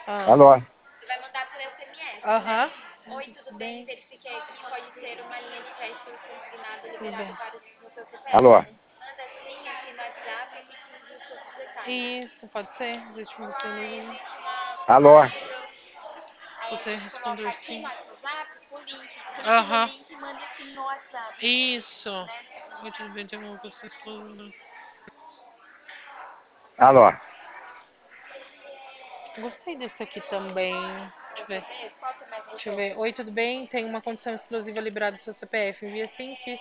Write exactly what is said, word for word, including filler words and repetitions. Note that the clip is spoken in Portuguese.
Ah. Alô? Você vai mandar por S M S, Aham. né? Oi, tudo bem? Verifiquei aqui, pode ser uma linha de crédito consignada Tudo liberada bem. para o, no seu C P F. Alô? Manda sim aqui no WhatsApp e me envia os outros detalhes. Isso, pode ser. Deixa eu ver se eu Ah, ligo. existe uma, Alô? um número. Aí a Você gente coloca respondeu aqui no sim. WhatsApp o link. Clique no Aham. link e manda aqui no WhatsApp. Isso. Né? Oi, tudo bem? Tem alguma coisa exclusiva? Alô? Gostei desse aqui também. Deixa eu Quer ver. saber? Qual que é mais Deixa eu recente? ver. Oi, tudo bem? Tem uma condição exclusiva liberada do seu C P F. Envia sim, X